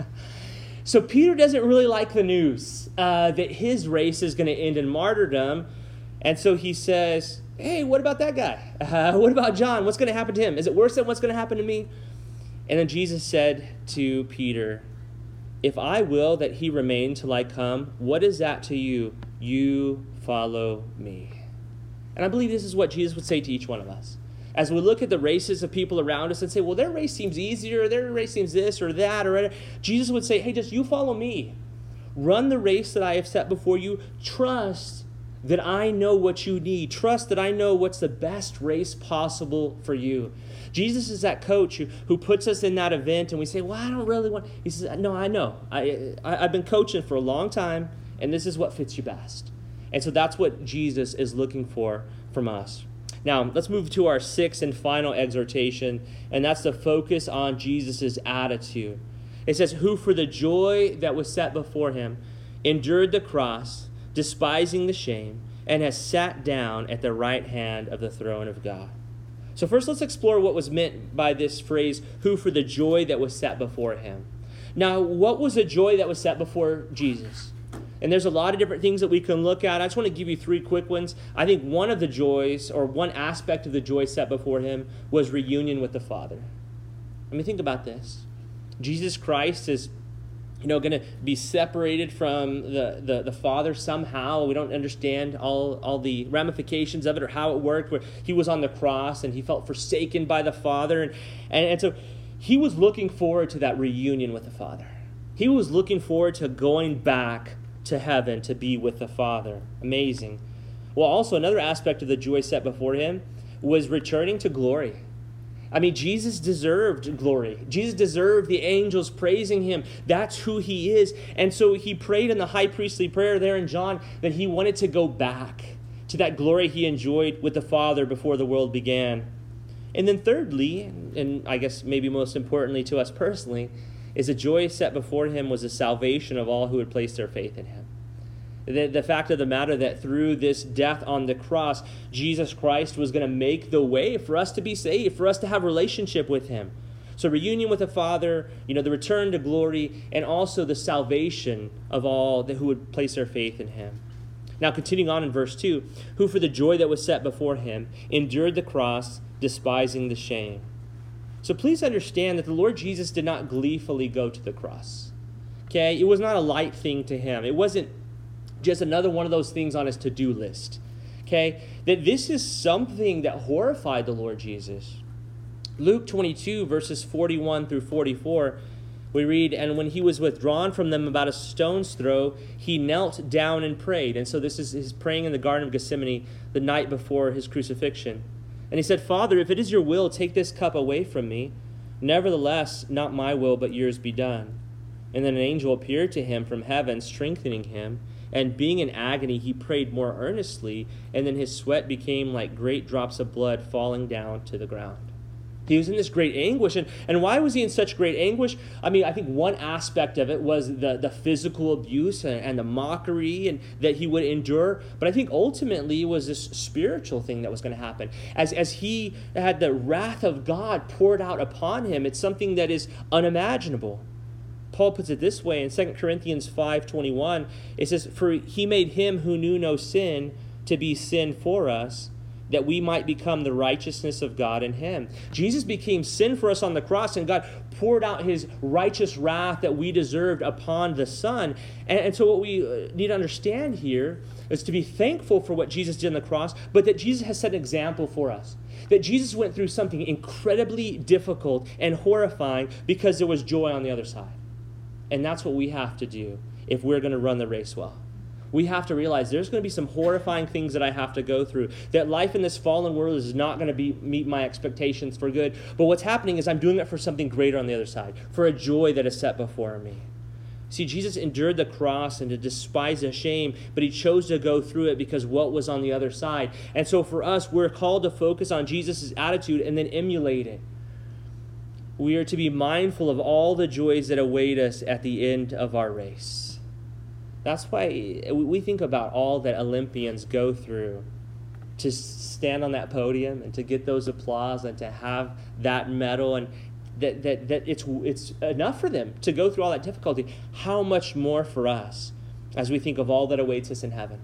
So Peter doesn't really like the news uh, that his race is going to end in martyrdom. And so he says, "Hey, what about that guy? Uh, what about John? What's going to happen to him? Is it worse than what's going to happen to me?" And then Jesus said to Peter, "If I will that he remain till I come, what is that to you? You follow me." And I believe this is what Jesus would say to each one of us. As we look at the races of people around us and say, well, their race seems easier, their race seems this or that, or Jesus would say, hey, just you follow me. Run the race that I have set before you. Trust that I know what you need. Trust that I know what's the best race possible for you. Jesus is that coach who, who puts us in that event and we say, well, I don't really want. He says, no, I know. I, I, I've been coaching for a long time, and this is what fits you best. And so that's what Jesus is looking for from us. Now, let's move to our sixth and final exhortation, and that's to focus on Jesus' attitude. It says, who for the joy that was set before him endured the cross, despising the shame, and has sat down at the right hand of the throne of God. So first, let's explore what was meant by this phrase, who for the joy that was set before him. Now, what was the joy that was set before Jesus? And there's a lot of different things that we can look at. I just want to give you three quick ones. I think one of the joys, or one aspect of the joy set before him, was reunion with the Father. I mean, think about this. Jesus Christ is, you know, going to be separated from the, the, the Father somehow. We don't understand all, all the ramifications of it or how it worked, where he was on the cross and he felt forsaken by the Father. And, and, and so he was looking forward to that reunion with the Father. He was looking forward to going back to heaven to be with the Father. Amazing. Well, also another aspect of the joy set before him was returning to glory. I mean, Jesus deserved glory. Jesus deserved the angels praising him. That's who he is. And so he prayed in the high priestly prayer there in John that he wanted to go back to that glory he enjoyed with the Father before the world began. And then thirdly, and I guess maybe most importantly to us personally, is the joy set before him was the salvation of all who had placed their faith in him. The, the fact of the matter that through this death on the cross, Jesus Christ was going to make the way for us to be saved, for us to have a relationship with him. So reunion with the Father, you know, the return to glory, and also the salvation of all that who would place their faith in him. Now, continuing on in verse two, who for the joy that was set before him endured the cross, despising the shame. So please understand that the Lord Jesus did not gleefully go to the cross. Okay? It was not a light thing to him. It wasn't just another one of those things on his to-do list. Okay? That this is something that horrified the Lord Jesus. Luke twenty-two, verses forty-one through forty-four, we read, and when he was withdrawn from them about a stone's throw, he knelt down and prayed. And so this is his praying in the Garden of Gethsemane the night before his crucifixion. And he said, Father, if it is your will, take this cup away from me. Nevertheless, not my will, but yours be done. And then an angel appeared to him from heaven, strengthening him. And being in agony, he prayed more earnestly, and then his sweat became like great drops of blood falling down to the ground. He was in this great anguish. And, and why was he in such great anguish? I mean, I think one aspect of it was the, the physical abuse and, and the mockery and that he would endure. But I think ultimately it was this spiritual thing that was going to happen. As, as he had the wrath of God poured out upon him, it's something that is unimaginable. Paul puts it this way in Second Corinthians five twenty-one. It says, "For he made him who knew no sin to be sin for us, that we might become the righteousness of God in him." Jesus became sin for us on the cross, and God poured out his righteous wrath that we deserved upon the Son. And, and so what we need to understand here is to be thankful for what Jesus did on the cross, but that Jesus has set an example for us. That Jesus went through something incredibly difficult and horrifying because there was joy on the other side. And that's what we have to do if we're going to run the race well. We have to realize there's going to be some horrifying things that I have to go through. That life in this fallen world is not going to be meet my expectations for good. But what's happening is I'm doing it for something greater on the other side, for a joy that is set before me. See, Jesus endured the cross and to despise the shame, but he chose to go through it because what was on the other side. And so for us, we're called to focus on Jesus' attitude and then emulate it. We are to be mindful of all the joys that await us at the end of our race. That's why we think about all that Olympians go through to stand on that podium and to get those applause and to have that medal, and that, that, that it's, it's enough for them to go through all that difficulty. How much more for us as we think of all that awaits us in heaven?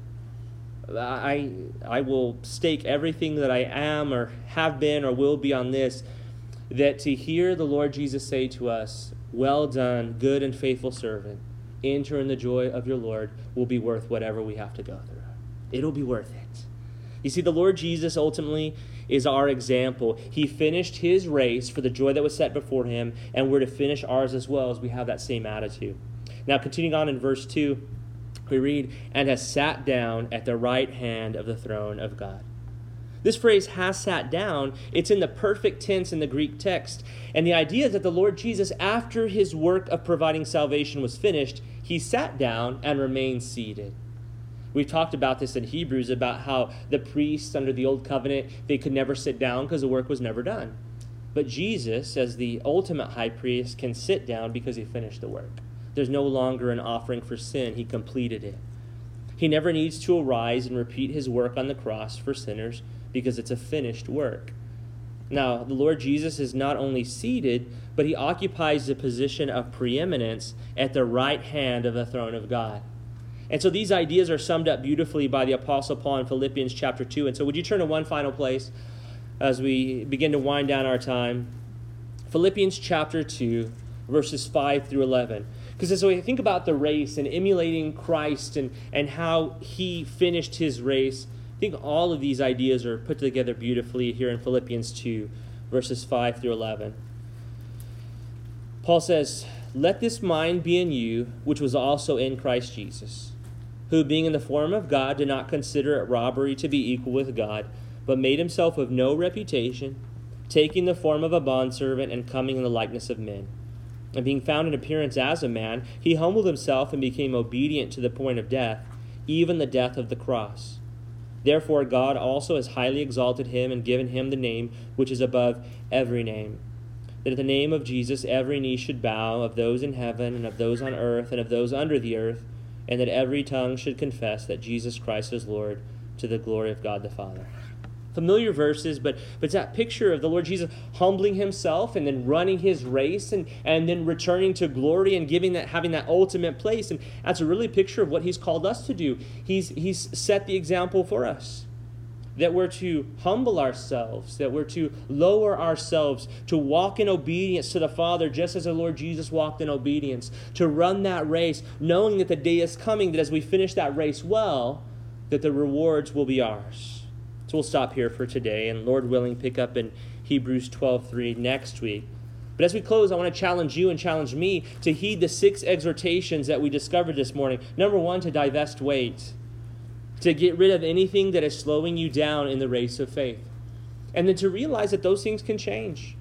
I, I will stake everything that I am or have been or will be on this, that to hear the Lord Jesus say to us, "Well done, good and faithful servant. Enter in the joy of your Lord," will be worth whatever we have to go through. It'll be worth it. You see, the Lord Jesus ultimately is our example. He finished his race for the joy that was set before him, and we're to finish ours as well as we have that same attitude. Now, continuing on in verse two, we read, "And has sat down at the right hand of the throne of God." This phrase, "has sat down," it's in the perfect tense in the Greek text. And the idea is that the Lord Jesus, after his work of providing salvation was finished, he sat down and remained seated. We've talked about this in Hebrews, about how the priests under the old covenant, they could never sit down because the work was never done. But Jesus, as the ultimate high priest, can sit down because he finished the work. There's no longer an offering for sin. He completed it. He never needs to arise and repeat his work on the cross for sinners, because it's a finished work. Now, the Lord Jesus is not only seated, but he occupies the position of preeminence at the right hand of the throne of God. And so these ideas are summed up beautifully by the Apostle Paul in Philippians chapter two. And so would you turn to one final place as we begin to wind down our time? Philippians chapter two, verses five through eleven. Because as we think about the race and emulating Christ and, and how he finished his race, I think all of these ideas are put together beautifully here in Philippians two, verses five through eleven. Paul says, "Let this mind be in you, which was also in Christ Jesus, who being in the form of God did not consider it robbery to be equal with God, but made himself of no reputation, taking the form of a bondservant and coming in the likeness of men. And being found in appearance as a man, he humbled himself and became obedient to the point of death, even the death of the cross. Therefore God also has highly exalted him and given him the name which is above every name, that at the name of Jesus every knee should bow, of those in heaven and of those on earth and of those under the earth, and that every tongue should confess that Jesus Christ is Lord, to the glory of God the Father." Familiar verses, but, but it's that picture of the Lord Jesus humbling himself and then running his race and, and then returning to glory and giving that, having that ultimate place. And that's a really picture of what he's called us to do. He's, he's set the example for us, that we're to humble ourselves, that we're to lower ourselves, to walk in obedience to the Father, just as the Lord Jesus walked in obedience, to run that race, knowing that the day is coming, that as we finish that race well, that the rewards will be ours. So we'll stop here for today, and Lord willing, pick up in Hebrews twelve three next week. But as we close, I want to challenge you and challenge me to heed the six exhortations that we discovered this morning. Number one, to divest weight, to get rid of anything that is slowing you down in the race of faith. And then to realize that those things can change.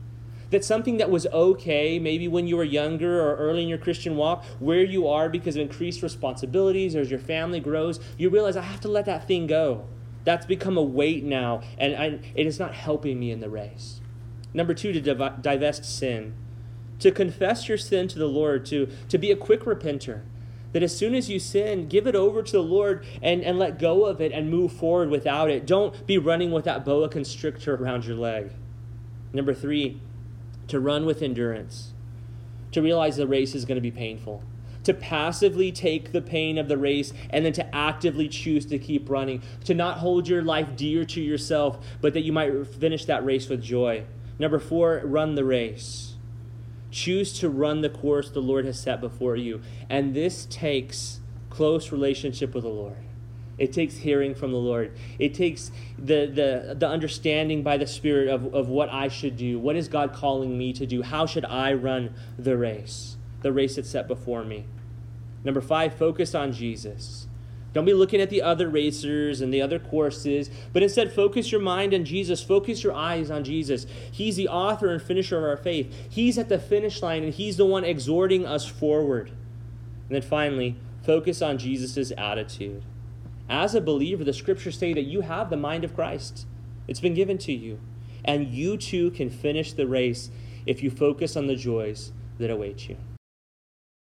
That something that was okay, maybe when you were younger or early in your Christian walk, where you are because of increased responsibilities or as your family grows, you realize, I have to let that thing go. That's become a weight now, and I, it is not helping me in the race. Number two, to div- divest sin. To confess your sin to the Lord, to, to be a quick repenter. That as soon as you sin, give it over to the Lord and, and let go of it and move forward without it. Don't be running with that boa constrictor around your leg. Number three, to run with endurance. To realize the race is going to be painful. To passively take the pain of the race and then to actively choose to keep running. To not hold your life dear to yourself, but that you might finish that race with joy. Number four, run the race. Choose to run the course the Lord has set before you. And this takes close relationship with the Lord. It takes hearing from the Lord. It takes the, the, the understanding by the Spirit of, of what I should do. What is God calling me to do? How should I run the race? The race that's set before me. Number five, focus on Jesus. Don't be looking at the other racers and the other courses, but instead focus your mind on Jesus. Focus your eyes on Jesus. He's the author and finisher of our faith. He's at the finish line, and he's the one exhorting us forward. And then finally, focus on Jesus' attitude. As a believer, the scriptures say that you have the mind of Christ. It's been given to you. And you too can finish the race if you focus on the joys that await you.